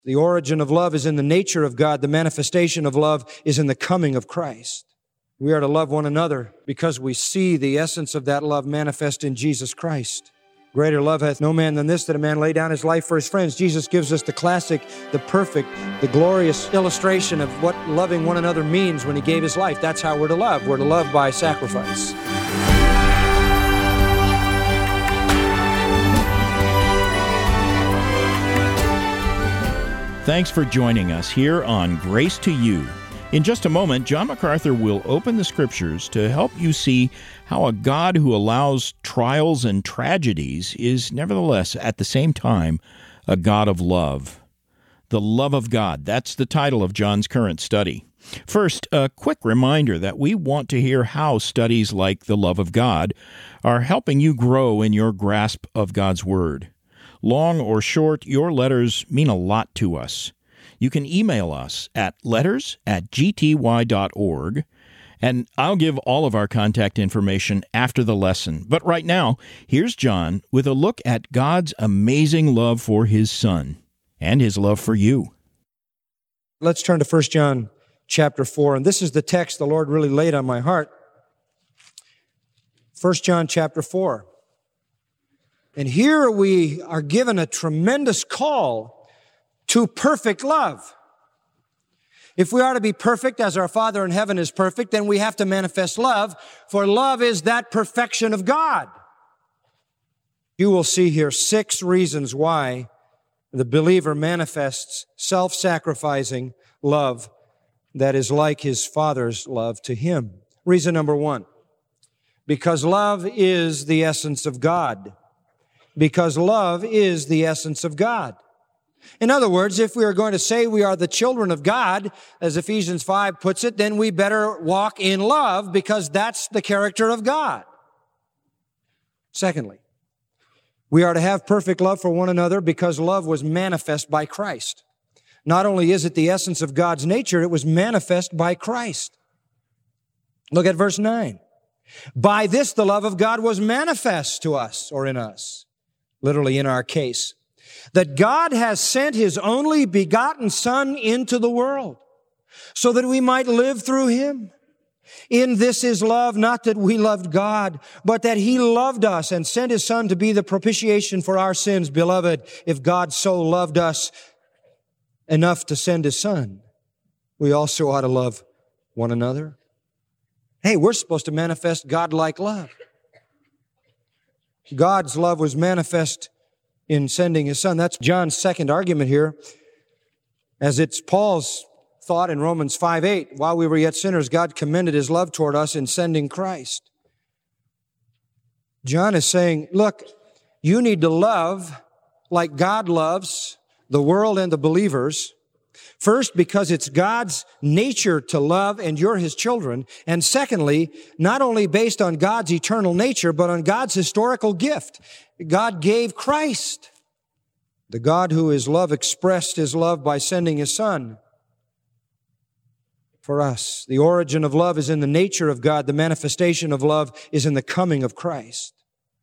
The origin of love is in the nature of God. The manifestation of love is in the coming of Christ. We are to love one another because we see the essence of that love manifest in Jesus Christ. Greater love hath no man than this, that a man lay down his life for his friends. Jesus gives us the classic, the perfect, the glorious illustration of what loving one another means when He gave His life. That's how we're to love. We're to love by sacrifice. Thanks for joining us here on Grace to You. In just a moment, John MacArthur will open the Scriptures to help you see how a God who allows trials and tragedies is nevertheless, at the same time, a God of love. The love of God, that's the title of John's current study. First, a quick reminder that we want to hear how studies like the love of God are helping you grow in your grasp of God's Word. Long or short, your letters mean a lot to us. You can email us at letters@gty.org, and I'll give all of our contact information after the lesson. But right now, here's John with a look at God's amazing love for His Son and His love for you. Let's turn to 1 John chapter 4, and this is the text the Lord really laid on my heart. 1 John chapter 4. And here we are given a tremendous call to perfect love. If we are to be perfect as our Father in heaven is perfect, then we have to manifest love, for love is that perfection of God. You will see here 6 reasons why the believer manifests self-sacrificing love that is like his Father's love to him. Reason number 1, because love is the essence of God. Because love is the essence of God. In other words, if we are going to say we are the children of God, as Ephesians 5 puts it, then we better walk in love because that's the character of God. Secondly, we are to have perfect love for one another because love was manifest by Christ. Not only is it the essence of God's nature, it was manifest by Christ. Look at verse 9. By this the love of God was manifest to us, or in us, literally in our case, that God has sent His only begotten Son into the world so that we might live through Him. In this is love, not that we loved God, but that He loved us and sent His Son to be the propitiation for our sins. Beloved, if God so loved us enough to send His Son, we also ought to love one another. Hey, we're supposed to manifest God-like love. God's love was manifest in sending His Son. That's John's second argument here, as it's Paul's thought in Romans 5:8. While we were yet sinners, God commended His love toward us in sending Christ. John is saying, look, you need to love like God loves the world and the believers. First, because it's God's nature to love and you're His children. And secondly, not only based on God's eternal nature, but on God's historical gift. God gave Christ. The God who is love expressed His love by sending His Son for us. The origin of love is in the nature of God. The manifestation of love is in the coming of Christ.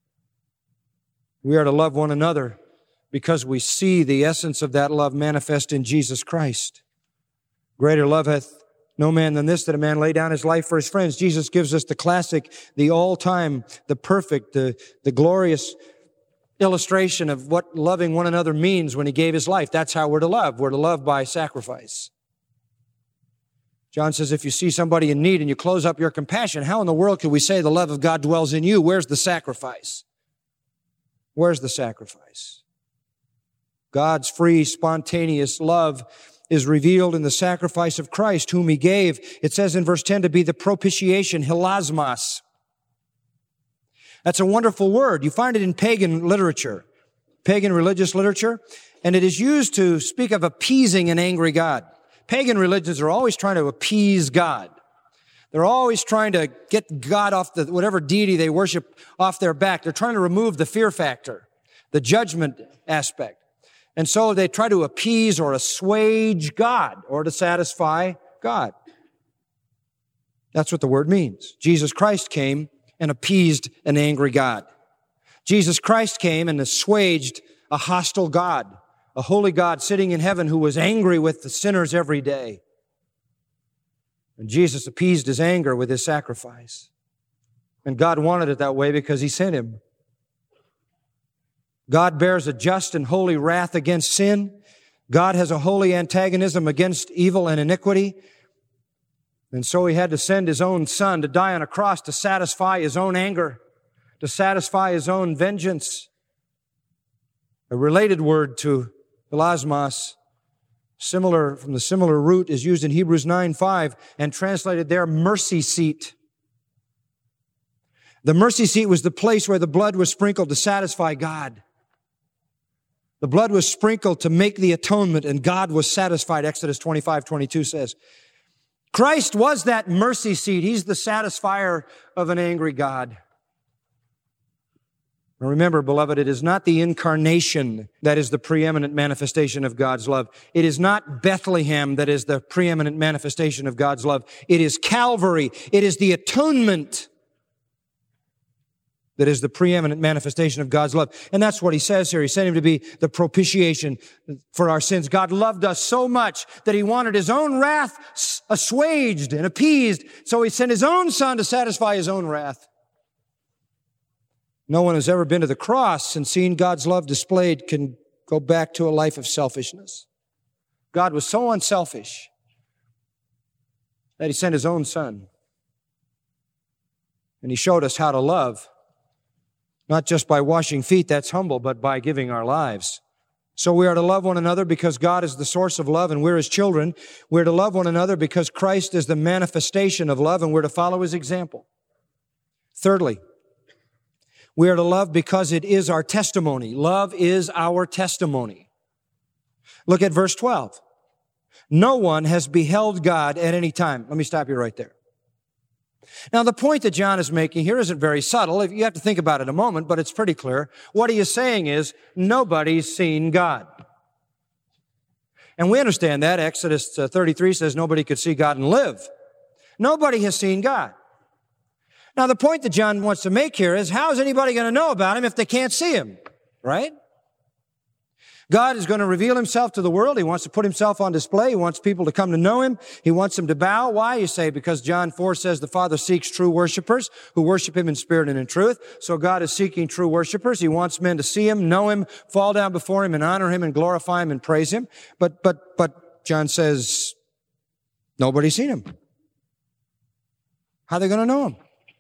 We are to love one another because we see the essence of that love manifest in Jesus Christ. Greater love hath no man than this, that a man lay down his life for his friends. Jesus gives us the classic, the all-time, the perfect, the glorious illustration of what loving one another means when He gave His life. That's how we're to love. We're to love by sacrifice. John says, if you see somebody in need and you close up your compassion, how in the world could we say the love of God dwells in you? Where's the sacrifice? Where's the sacrifice? God's free, spontaneous love is revealed in the sacrifice of Christ, whom He gave. It says in verse 10 to be the propitiation, hilasmos. That's a wonderful word. You find it in pagan literature, pagan religious literature, and it is used to speak of appeasing an angry God. Pagan religions are always trying to appease God. They're always trying to get God off whatever deity they worship off their back. They're trying to remove the fear factor, the judgment aspect. And so they try to appease or assuage God or to satisfy God. That's what the word means. Jesus Christ came and appeased an angry God. Jesus Christ came and assuaged a hostile God, a holy God sitting in heaven who was angry with the sinners every day. And Jesus appeased his anger with his sacrifice. And God wanted it that way because he sent him. God bears a just and holy wrath against sin. God has a holy antagonism against evil and iniquity. And so he had to send his own Son to die on a cross to satisfy his own anger, to satisfy his own vengeance. A related word to hilasmos, from the similar root, is used in Hebrews 9:5 and translated there, mercy seat. The mercy seat was the place where the blood was sprinkled to satisfy God. The blood was sprinkled to make the atonement, and God was satisfied, Exodus 25:22 says. Christ was that mercy seat. He's the satisfier of an angry God. Now remember, beloved, it is not the incarnation that is the preeminent manifestation of God's love. It is not Bethlehem that is the preeminent manifestation of God's love. It is Calvary. It is the atonement that is the preeminent manifestation of God's love. And that's what he says here. He sent him to be the propitiation for our sins. God loved us so much that he wanted his own wrath assuaged and appeased. So he sent his own Son to satisfy his own wrath. No one who's ever been to the cross and seen God's love displayed can go back to a life of selfishness. God was so unselfish that he sent his own Son. And he showed us how to love, not just by washing feet, that's humble, but by giving our lives. So we are to love one another because God is the source of love and we're his children. We're to love one another because Christ is the manifestation of love and we're to follow his example. Thirdly, we are to love because it is our testimony. Love is our testimony. Look at verse 12. No one has beheld God at any time. Let me stop you right there. Now, the point that John is making here isn't very subtle. You have to think about it a moment, but it's pretty clear. What he is saying is, nobody's seen God. And we understand that. Exodus 33 says nobody could see God and live. Nobody has seen God. Now, the point that John wants to make here is, how is anybody going to know about him if they can't see him? Right? God is going to reveal himself to the world. He wants to put himself on display. He wants people to come to know him. He wants them to bow. Why? You say, because John 4 says the Father seeks true worshipers who worship him in spirit and in truth. So God is seeking true worshipers. He wants men to see him, know him, fall down before him and honor him and glorify him and praise him. But John says, nobody's seen him. How are they going to know him?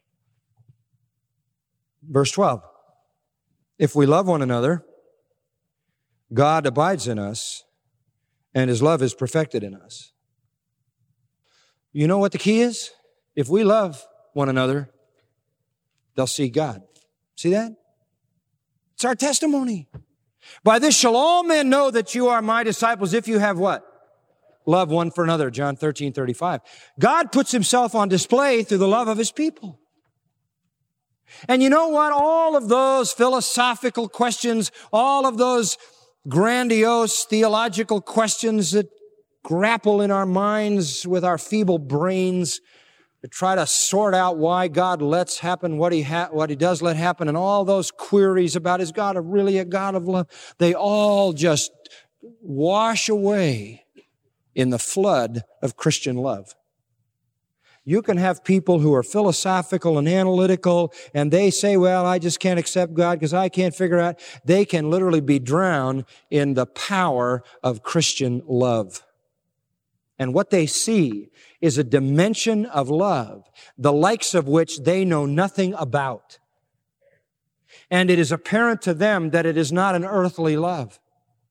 Verse 12. If we love one another, God abides in us, and his love is perfected in us. You know what the key is? If we love one another, they'll see God. See that? It's our testimony. By this shall all men know that you are my disciples if you have what? Love one for another, John 13:35. God puts himself on display through the love of his people. And you know what? All of those philosophical questions, all of those grandiose theological questions that grapple in our minds with our feeble brains to try to sort out why God lets happen what he does let happen, and all those queries about is God really a God of love, they all just wash away in the flood of Christian love. You can have people who are philosophical and analytical, and they say, well, I just can't accept God because I can't figure out. They can literally be drowned in the power of Christian love. And what they see is a dimension of love, the likes of which they know nothing about. And it is apparent to them that it is not an earthly love.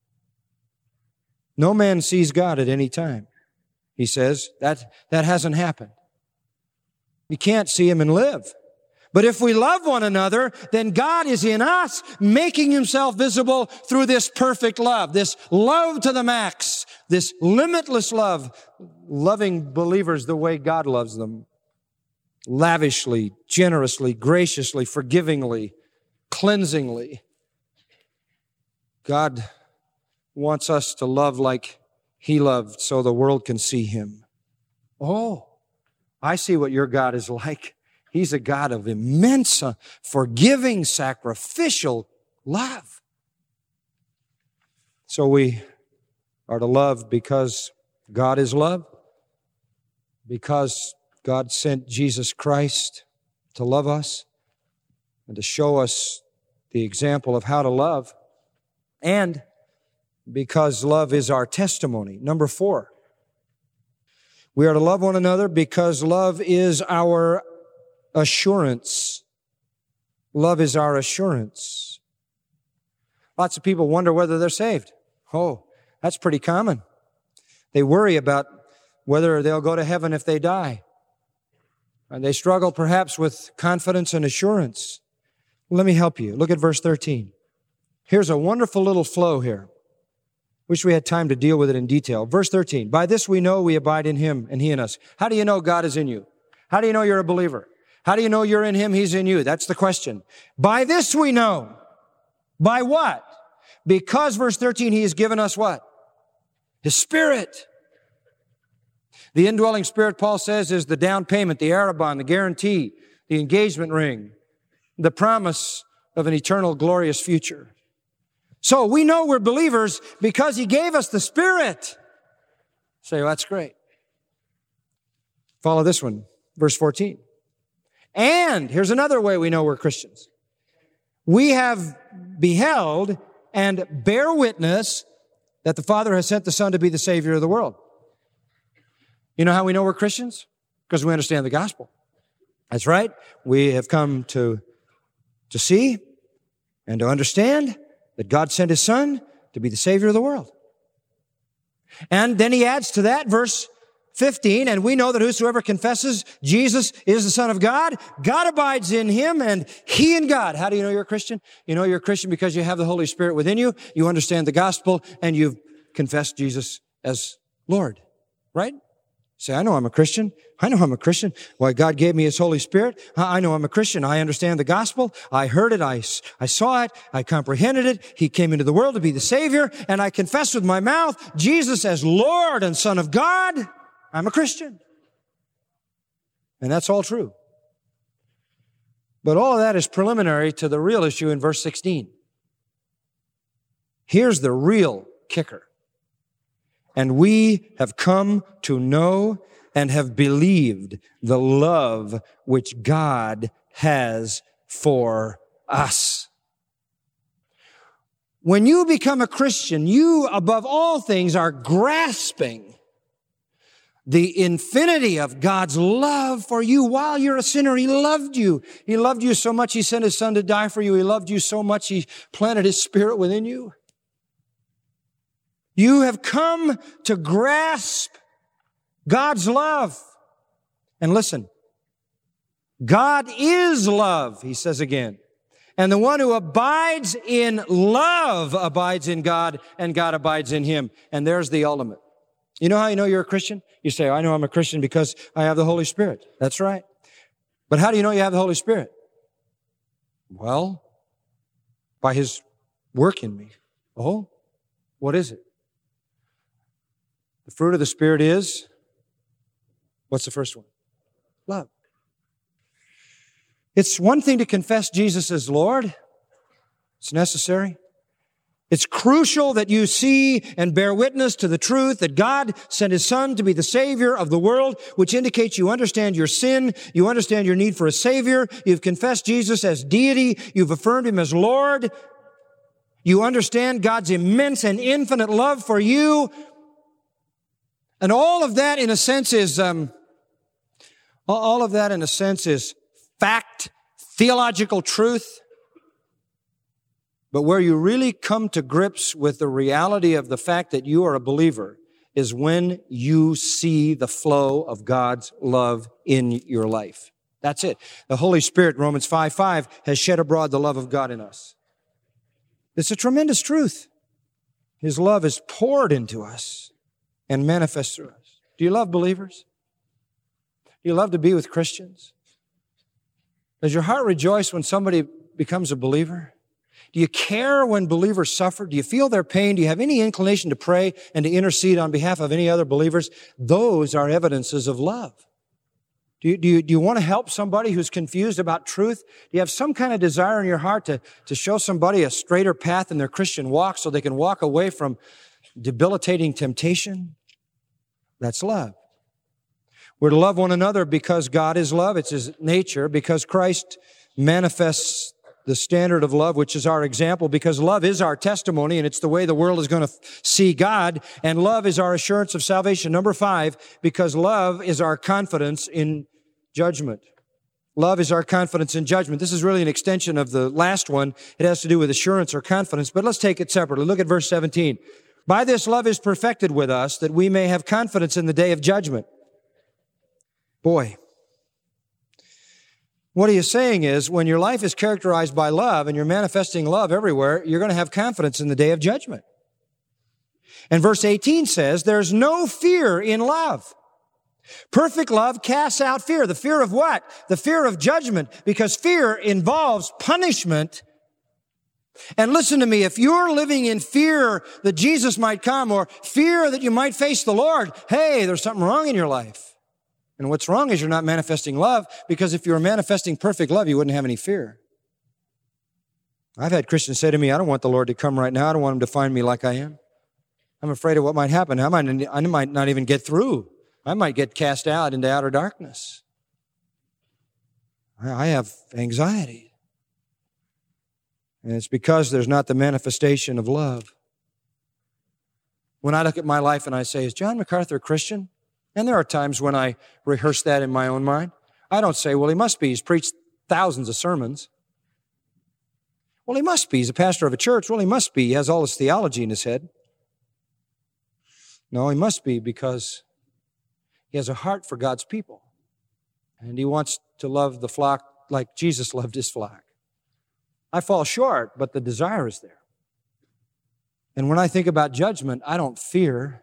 No man sees God at any time. He says that hasn't happened. You can't see him and live. But if we love one another, then God is in us, making himself visible through this perfect love, this love to the max, this limitless love, loving believers the way God loves them, lavishly, generously, graciously, forgivingly, cleansingly. God wants us to love like he loved so the world can see him. Oh, I see what your God is like. He's a God of immense, forgiving, sacrificial love. So we are to love because God is love, because God sent Jesus Christ to love us and to show us the example of how to love, and because love is our testimony. Number 4, we are to love one another because love is our assurance. Love is our assurance. Lots of people wonder whether they're saved. Oh, that's pretty common. They worry about whether they'll go to heaven if they die. And they struggle perhaps with confidence and assurance. Let me help you. Look at verse 13. Here's a wonderful little flow here. Wish we had time to deal with it in detail. Verse 13. By this we know we abide in Him and He in us. How do you know God is in you? How do you know you're a believer? How do you know you're in Him, He's in you? That's the question. By this we know. By what? Because, verse 13, He has given us what? His Spirit. The indwelling Spirit, Paul says, is the down payment, the arrabon, the guarantee, the engagement ring, the promise of an eternal, glorious future. So we know we're believers because He gave us the Spirit. Say, well, that's great. Follow this one, verse 14. And here's another way we know we're Christians. We have beheld and bear witness that the Father has sent the Son to be the Savior of the world. You know how we know we're Christians? Because we understand the gospel. That's right. We have come to see and to understand that God sent His Son to be the Savior of the world. And then he adds to that, verse 15, and we know that whosoever confesses Jesus is the Son of God, God abides in Him and He in God. How do you know you're a Christian? You know you're a Christian because you have the Holy Spirit within you, you understand the gospel, and you've confessed Jesus as Lord. Right? Say, I know I'm a Christian. I know I'm a Christian. Why, God gave me His Holy Spirit. I know I'm a Christian. I understand the gospel. I heard it. I saw it. I comprehended it. He came into the world to be the Savior, and I confess with my mouth Jesus as Lord and Son of God. I'm a Christian. And that's all true. But all of that is preliminary to the real issue in verse 16. Here's the real kicker. And we have come to know and have believed the love which God has for us. When you become a Christian, you, above all things, are grasping the infinity of God's love for you while you're a sinner. He loved you. He loved you so much He sent His Son to die for you. He loved you so much He planted His Spirit within you. You have come to grasp God's love. And listen, God is love, he says again. And the one who abides in love abides in God, and God abides in him. And there's the ultimate. You know how you know you're a Christian? You say, I know I'm a Christian because I have the Holy Spirit. That's right. But how do you know you have the Holy Spirit? Well, by His work in me. Oh, what is it? The fruit of the Spirit is, what's the first one? Love. It's one thing to confess Jesus as Lord. It's necessary. It's crucial that you see and bear witness to the truth that God sent His Son to be the Savior of the world, which indicates you understand your sin, you understand your need for a Savior, you've confessed Jesus as deity, you've affirmed Him as Lord, you understand God's immense and infinite love for you. And all of that, in a sense, is fact, theological truth. But where you really come to grips with the reality of the fact that you are a believer is when you see the flow of God's love in your life. That's it. The Holy Spirit, Romans 5:5, has shed abroad the love of God in us. It's a tremendous truth. His love is poured into us and manifest through us. Do you love believers? Do you love to be with Christians? Does your heart rejoice when somebody becomes a believer? Do you care when believers suffer? Do you feel their pain? Do you have any inclination to pray and to intercede on behalf of any other believers? Those are evidences of love. Do you want to help somebody who's confused about truth? Do you have some kind of desire in your heart to show somebody a straighter path in their Christian walk so they can walk away from debilitating temptation? That's love. We're to love one another because God is love. It's His nature. Because Christ manifests the standard of love, which is our example. Because love is our testimony, and it's the way the world is going to see God. And love is our assurance of salvation. Number 5, because love is our confidence in judgment. Love is our confidence in judgment. This is really an extension of the last one. It has to do with assurance or confidence, but let's take it separately. Look at verse 17. By this love is perfected with us, that we may have confidence in the day of judgment. Boy, what he is saying is, when your life is characterized by love and you're manifesting love everywhere, you're going to have confidence in the day of judgment. And verse 18 says, there's no fear in love. Perfect love casts out fear. The fear of what? The fear of judgment, because fear involves punishment. And listen to me, if you're living in fear that Jesus might come or fear that you might face the Lord, hey, there's something wrong in your life. And what's wrong is you're not manifesting love, because if you were manifesting perfect love, you wouldn't have any fear. I've had Christians say to me, I don't want the Lord to come right now. I don't want Him to find me like I am. I'm afraid of what might happen. I might not even get through. I might get cast out into outer darkness. I have anxiety. And it's because there's not the manifestation of love. When I look at my life and I say, is John MacArthur a Christian? And there are times when I rehearse that in my own mind. I don't say, well, he must be. He's preached thousands of sermons. Well, he must be. He's a pastor of a church. Well, he must be. He has all his theology in his head. No, he must be, because he has a heart for God's people. And he wants to love the flock like Jesus loved His flock. I fall short, but the desire is there. And when I think about judgment, I don't fear.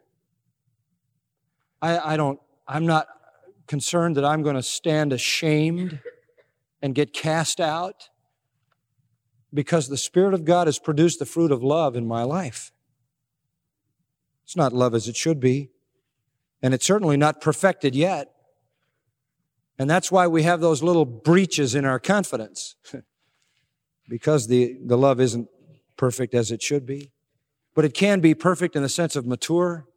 I'm not concerned that I'm going to stand ashamed and get cast out, because the Spirit of God has produced the fruit of love in my life. It's not love as it should be, and it's certainly not perfected yet. And that's why we have those little breaches in our confidence, because the love isn't perfect as it should be. But it can be perfect in the sense of mature.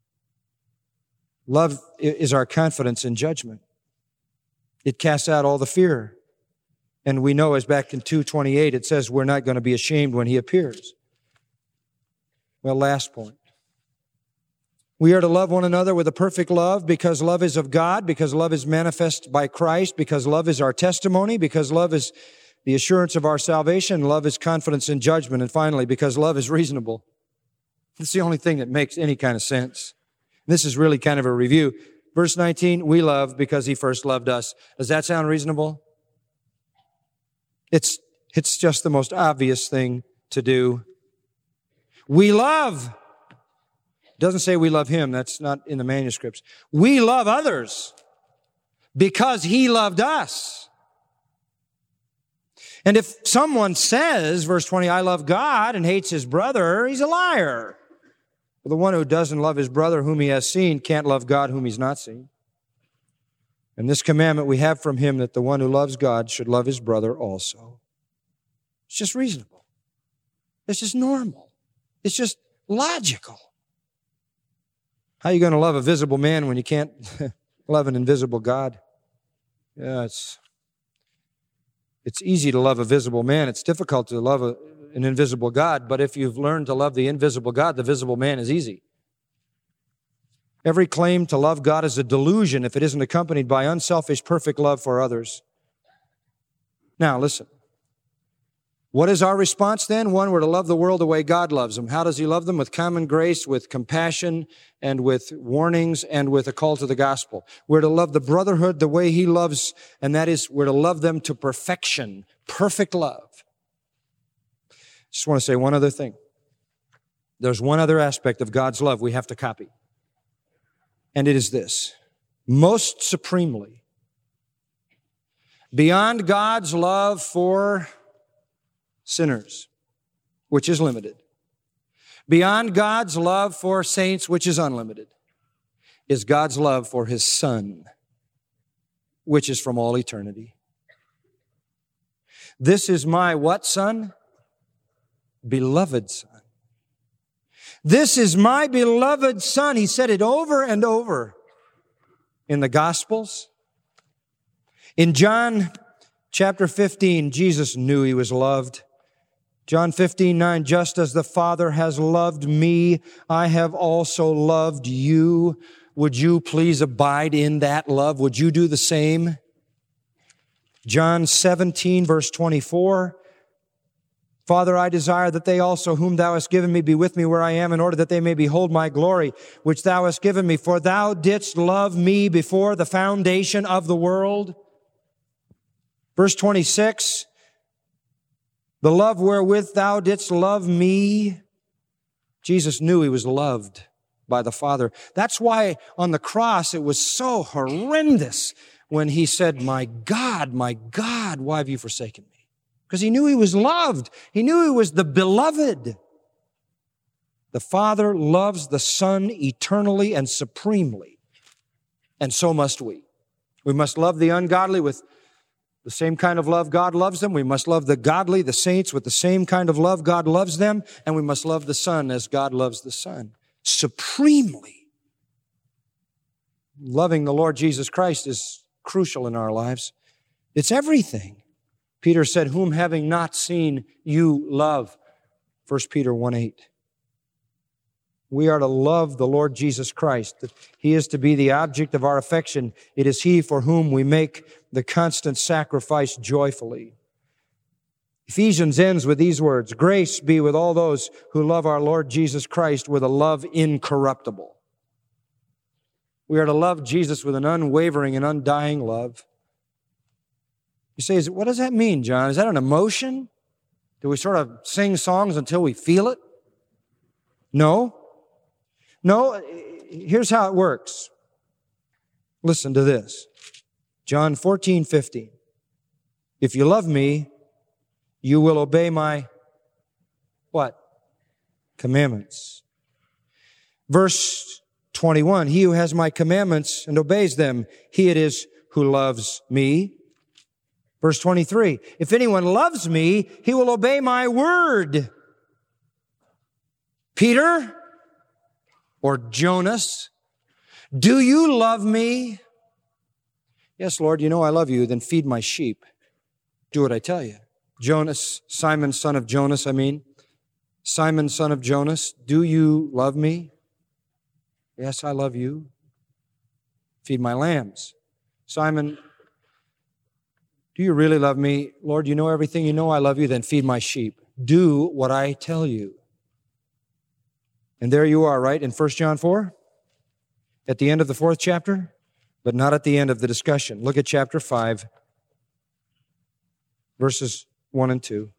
Love is our confidence in judgment. It casts out all the fear. And we know, as back in 2:28, it says we're not going to be ashamed when He appears. Well, last point. We are to love one another with a perfect love, because love is of God, because love is manifest by Christ, because love is our testimony, because love is the assurance of our salvation, love is confidence in judgment, and finally, because love is reasonable. It's the only thing that makes any kind of sense. This is really kind of a review. Verse 19, we love because He first loved us. Does that sound reasonable? It's just the most obvious thing to do. We love. It doesn't say we love Him. That's not in the manuscripts. We love others because He loved us. And if someone says, verse 20, I love God and hates his brother, he's a liar. For the one who doesn't love his brother whom he has seen can't love God whom he's not seen. And this commandment we have from Him, that the one who loves God should love his brother also. It's just reasonable. It's just normal. It's just logical. How are you going to love a visible man when you can't love an invisible God? Yeah, it's easy to love a visible man. It's difficult to love an invisible God. But if you've learned to love the invisible God, the visible man is easy. Every claim to love God is a delusion if it isn't accompanied by unselfish, perfect love for others. Now, listen. What is our response then? One, we're to love the world the way God loves them. How does He love them? With common grace, with compassion, and with warnings, and with a call to the gospel. We're to love the brotherhood the way He loves, and that is, we're to love them to perfection, perfect love. Just want to say one other thing. There's one other aspect of God's love we have to copy. And it is this: most supremely, beyond God's love for sinners, which is limited, beyond God's love for saints, which is unlimited, is God's love for His Son. which is from all eternity. This is my what son? Beloved Son. This is my beloved Son. He said it over and over in the Gospels. In John chapter 15, Jesus knew He was loved. John 15:9, just as the Father has loved me, I have also loved you. Would you please abide in that love? Would you do the same? John 17, verse 24, Father, I desire that they also whom thou hast given me be with me where I am, in order that they may behold my glory, which thou hast given me. For thou didst love me before the foundation of the world. Verse 26, the love wherewith thou didst love me. Jesus knew He was loved by the Father. That's why on the cross it was so horrendous when He said, my God, why have you forsaken me? Because He knew He was loved. He knew He was the beloved. The Father loves the Son eternally and supremely. And so must we. We must love the ungodly with the same kind of love God loves them. We must love the godly, the saints, with the same kind of love God loves them. And we must love the Son as God loves the Son. Supremely. Loving the Lord Jesus Christ is crucial in our lives. It's everything. Peter said, whom having not seen you love. 1 Peter 1:8. We are to love the Lord Jesus Christ. That He is to be the object of our affection. It is He for whom we make the constant sacrifice joyfully. Ephesians ends with these words, grace be with all those who love our Lord Jesus Christ with a love incorruptible. We are to love Jesus with an unwavering and undying love. You say, what does that mean, John? Is that an emotion? Do we sort of sing songs until we feel it? No. Here's how it works. Listen to this. John 14:15. If you love me, you will obey my what? Commandments. Verse 21, he who has my commandments and obeys them, he it is who loves me. Verse 23, if anyone loves me, he will obey my word. Peter or Jonas, do you love me? Yes, Lord, you know I love you. Then feed my sheep. Do what I tell you. Jonas, Simon, son of Jonas, Simon, son of Jonas, do you love me? Yes, I love you. Feed my lambs. Simon, do you really love me? Lord, you know everything. You know I love you. Then feed my sheep. Do what I tell you. And there you are, right, in 1 John 4? At the end of the 4th chapter, but not at the end of the discussion. Look at chapter 5, verses 1 and 2.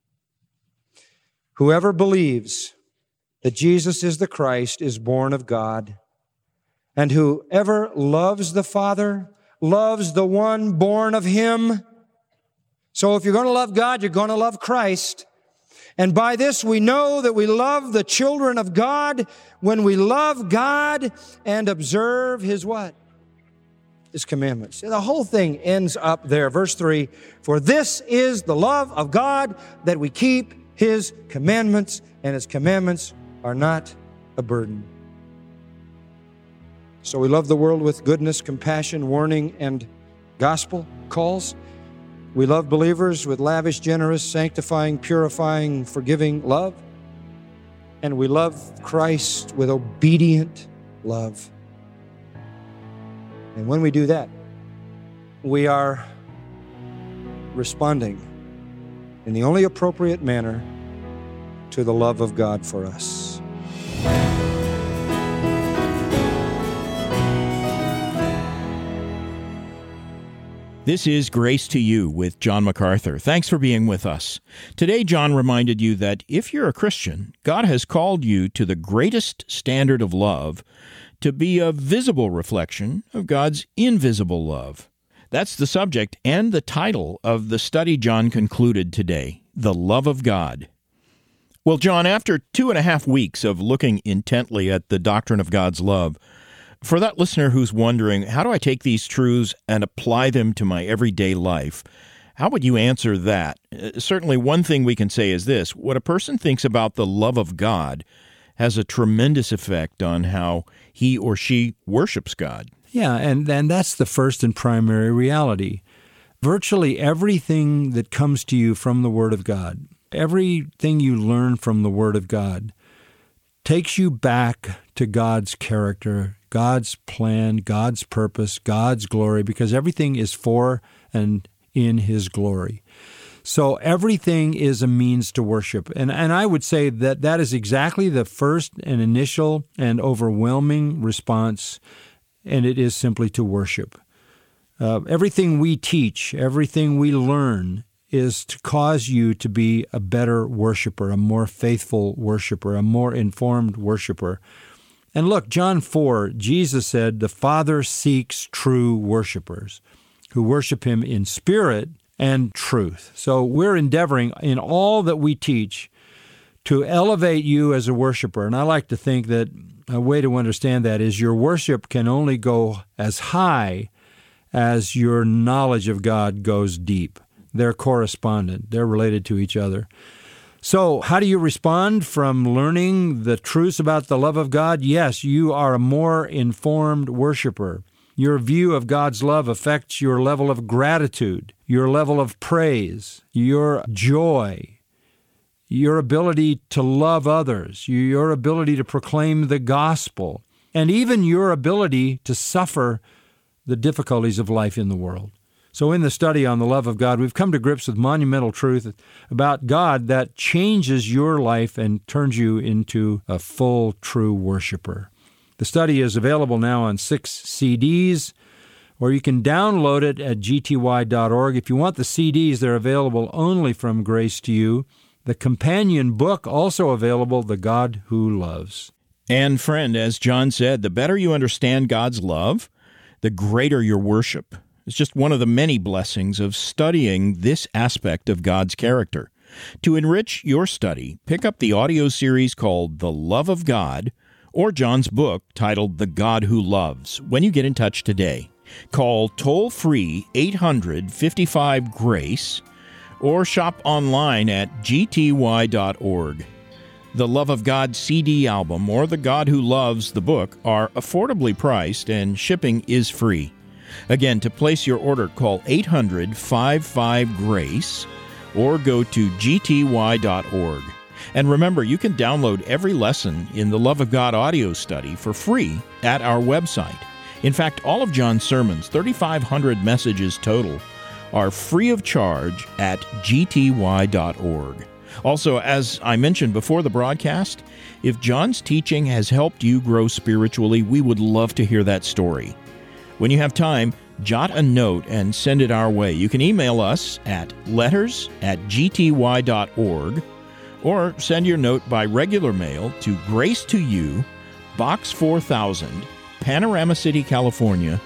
Whoever believes that Jesus is the Christ is born of God, and whoever loves the Father loves the one born of Him. So if you're going to love God, you're going to love Christ. And by this we know that we love the children of God when we love God and observe His what? His commandments. The whole thing ends up there. Verse 3, for this is the love of God, that we keep His commandments, and His commandments are not a burden. So we love the world with goodness, compassion, warning, and gospel calls. We love believers with lavish, generous, sanctifying, purifying, forgiving love. And we love Christ with obedient love. And when we do that, we are responding in the only appropriate manner to the love of God for us. This is Grace to You with John MacArthur. Thanks for being with us. Today, John reminded you that if you're a Christian, God has called you to the greatest standard of love, to be a visible reflection of God's invisible love. That's the subject and the title of the study John concluded today, The Love of God. Well, John, after 2.5 weeks of looking intently at the doctrine of God's love, For that listener who's wondering, how do I take these truths and apply them to my everyday life? How would you answer that? Certainly one thing we can say is this: what a person thinks about the love of God has a tremendous effect on how he or she worships God. Yeah, and that's the first and primary reality. Virtually everything that comes to you from the Word of God, everything you learn from the Word of God, takes you back to God's character, God's plan, God's purpose, God's glory, because everything is for and in His glory. So everything is a means to worship. And I would say that that is exactly the first and initial and overwhelming response, and it is simply to worship. Everything we teach, everything we learn is to cause you to be a better worshiper, a more faithful worshiper, a more informed worshiper. And look, John 4, Jesus said, "The Father seeks true worshipers who worship Him in spirit and truth." So we're endeavoring in all that we teach to elevate you as a worshiper. And I like to think that a way to understand that is your worship can only go as high as your knowledge of God goes deep. They're correspondent. They're related to each other. So how do you respond from learning the truths about the love of God? Yes, you are a more informed worshiper. Your view of God's love affects your level of gratitude, your level of praise, your joy, your ability to love others, your ability to proclaim the gospel, and even your ability to suffer the difficulties of life in the world. So in the study on the love of God, we've come to grips with monumental truth about God that changes your life and turns you into a full, true worshiper. The study is available now on 6 CDs, or you can download it at gty.org. If you want the CDs, they're available only from Grace to You. The companion book, also available, The God Who Loves. And friend, as John said, the better you understand God's love, the greater your worship. It's just one of the many blessings of studying this aspect of God's character. To enrich your study, pick up the audio series called The Love of God, or John's book titled The God Who Loves, when you get in touch today. Call toll-free 800-55-GRACE or shop online at gty.org. The Love of God CD album or The God Who Loves the book are affordably priced and shipping is free. Again, to place your order, call 800-55-GRACE or go to gty.org. And remember, you can download every lesson in the Love of God audio study for free at our website. In fact, all of John's sermons, 3,500 messages total, are free of charge at gty.org. Also, as I mentioned before the broadcast, if John's teaching has helped you grow spiritually, we would love to hear that story. When you have time, jot a note and send it our way. You can email us at letters@gty.org or send your note by regular mail to Grace to You, Box 4000, Panorama City, California,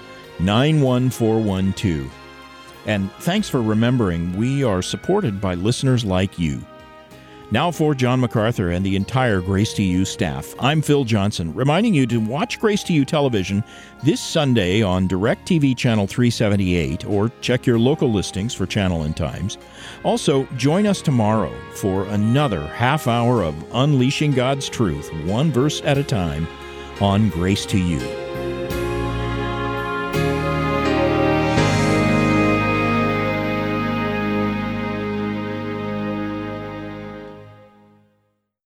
91412. And thanks for remembering we are supported by listeners like you. Now for John MacArthur and the entire Grace to You staff, I'm Phil Johnson, reminding you to watch Grace to You television this Sunday on DirecTV Channel 378, or check your local listings for channel and times. Also, join us tomorrow for another half hour of unleashing God's truth, one verse at a time, on Grace to You.